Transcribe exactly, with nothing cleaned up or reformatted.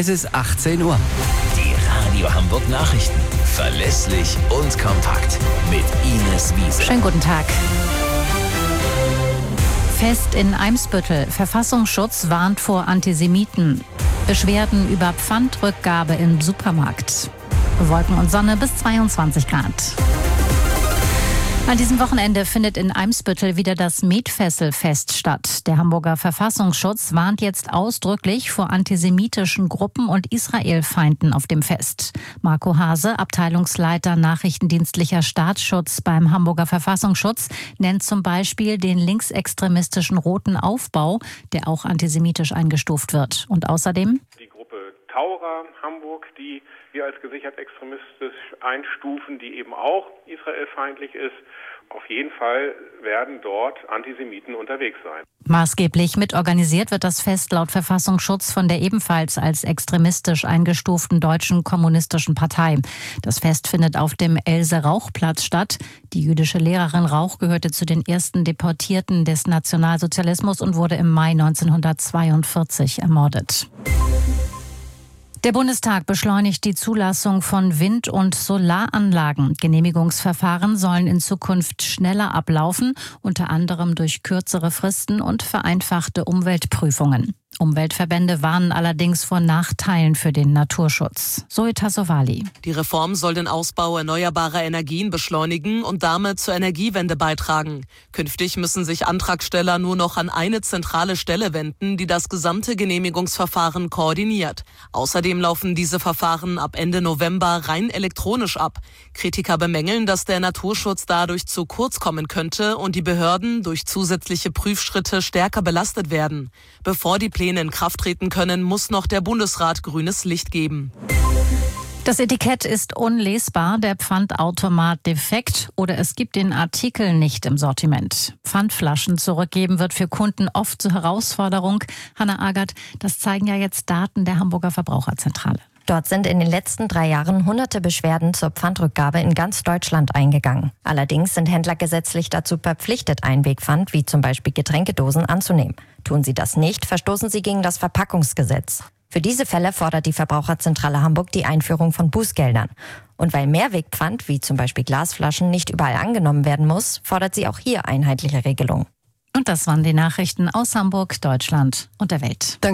Es ist achtzehn Uhr. Die Radio Hamburg Nachrichten. Verlässlich und kompakt. Mit Ines Wiese. Schönen guten Tag. Fest in Eimsbüttel. Verfassungsschutz warnt vor Antisemiten. Beschwerden über Pfandrückgabe im Supermarkt. Wolken und Sonne bis zweiundzwanzig Grad. An diesem Wochenende findet in Eimsbüttel wieder das Metfesselfest statt. Der Hamburger Verfassungsschutz warnt jetzt ausdrücklich vor antisemitischen Gruppen und Israelfeinden auf dem Fest. Marco Hase, Abteilungsleiter nachrichtendienstlicher Staatsschutz beim Hamburger Verfassungsschutz, nennt zum Beispiel den linksextremistischen Roten Aufbau, der auch antisemitisch eingestuft wird. Und außerdem die Gruppe Taura Hamburg, die wir als gesichert extremistisch einstufen, die eben auch israelfeindlich ist. Auf jeden Fall werden dort Antisemiten unterwegs sein. Maßgeblich mitorganisiert wird das Fest laut Verfassungsschutz von der ebenfalls als extremistisch eingestuften Deutschen Kommunistischen Partei. Das Fest findet auf dem Else-Rauch-Platz statt. Die jüdische Lehrerin Rauch gehörte zu den ersten Deportierten des Nationalsozialismus und wurde im Mai neunzehnhundertzweiundvierzig ermordet. Der Bundestag beschleunigt die Zulassung von Wind- und Solaranlagen. Genehmigungsverfahren sollen in Zukunft schneller ablaufen, unter anderem durch kürzere Fristen und vereinfachte Umweltprüfungen. Umweltverbände warnen allerdings vor Nachteilen für den Naturschutz. Zoe Tassovali. Die Reform soll den Ausbau erneuerbarer Energien beschleunigen und damit zur Energiewende beitragen. Künftig müssen sich Antragsteller nur noch an eine zentrale Stelle wenden, die das gesamte Genehmigungsverfahren koordiniert. Außerdem laufen diese Verfahren ab Ende November rein elektronisch ab. Kritiker bemängeln, dass der Naturschutz dadurch zu kurz kommen könnte und die Behörden durch zusätzliche Prüfschritte stärker belastet werden. Bevor die Pläne in Kraft treten können, muss noch der Bundesrat grünes Licht geben. Das Etikett ist unlesbar, der Pfandautomat defekt oder es gibt den Artikel nicht im Sortiment. Pfandflaschen zurückgeben wird für Kunden oft zur Herausforderung. Hanna Agert, das zeigen ja jetzt Daten der Hamburger Verbraucherzentrale. Dort sind in den letzten drei Jahren hunderte Beschwerden zur Pfandrückgabe in ganz Deutschland eingegangen. Allerdings sind Händler gesetzlich dazu verpflichtet, Einwegpfand wie zum Beispiel Getränkedosen anzunehmen. Tun sie das nicht, verstoßen sie gegen das Verpackungsgesetz. Für diese Fälle fordert die Verbraucherzentrale Hamburg die Einführung von Bußgeldern. Und weil Mehrwegpfand wie zum Beispiel Glasflaschen nicht überall angenommen werden muss, fordert sie auch hier einheitliche Regelungen. Und das waren die Nachrichten aus Hamburg, Deutschland und der Welt.